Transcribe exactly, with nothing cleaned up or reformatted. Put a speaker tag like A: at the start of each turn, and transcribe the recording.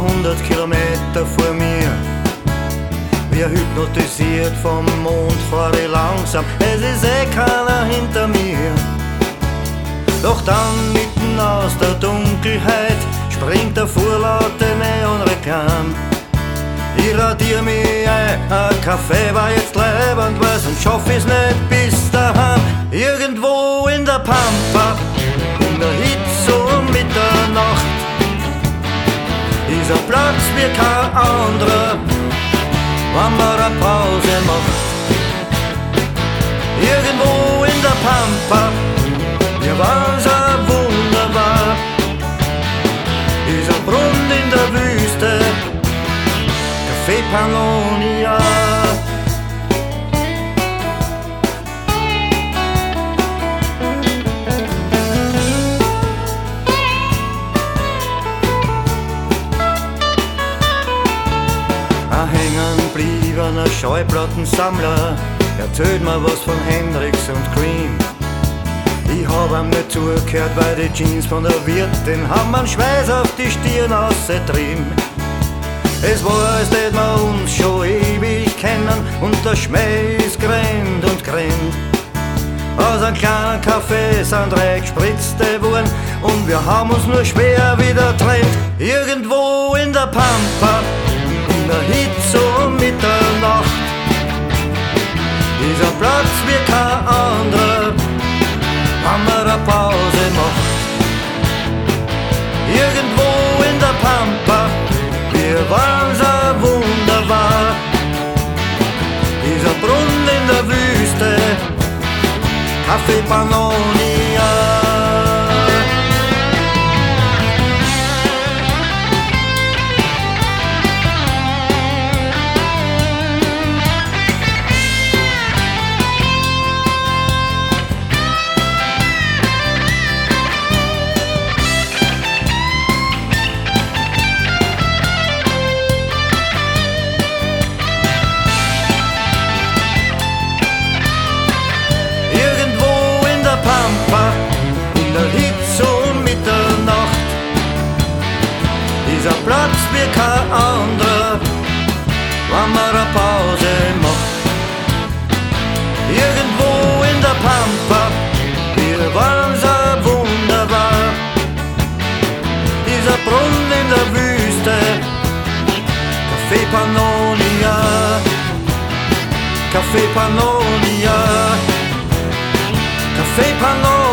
A: hundert Kilometer vor mir. Wir hypnotisiert vom Mond fahr ich langsam, es ist eh keiner hinter mir. Doch dann mitten aus der Dunkelheit springt der vorlaute Neonreklam. Ich radier mich ein, ein Kaffee war jetzt leibend, weil sonst schaff ich's nicht bis daheim. Irgendwo in der Pampa, in der Hitze um Mitternacht, ist ein Platz wie kein anderer, wenn man eine Pause macht. Irgendwo in der Pampa, mir war's auch wunderbar, ist ein Brunnen in der Wüste, Café Pannonia. Ein hängenbliebener Schallplattensammler erzählt mir was von Hendrix und Cream. Ich hab ihm nicht zugehört, weil die Jeans von der Wirtin haben einen Schweiß auf die Stirn ausgetrieben. Es war, als tät wir uns schon ewig kennen und der Schmäh ist grennt und grennt. Aus einem kleinen Café sind drei gespritzte worden und wir haben uns nur schwer wieder trennt. Irgendwo in der Pampa, in der Hitze um Mitternacht, ist ein Platz wie kein anderer, wenn man eine Pause macht. Irgendwo in der Pampa, wir waren's auch wunderbar, ist ein Brunnen in der Wüste, Café Pannonia. Pampa, in der Hitze um Mitternacht, ist ein Platz wie kein anderer, wenn man eine Pause macht. Irgendwo in der Pampa, wir waren's auch wunderbar, ist ein Brunnen in der Wüste, Café Pannonia, Café Pannonia, Café Pannonia.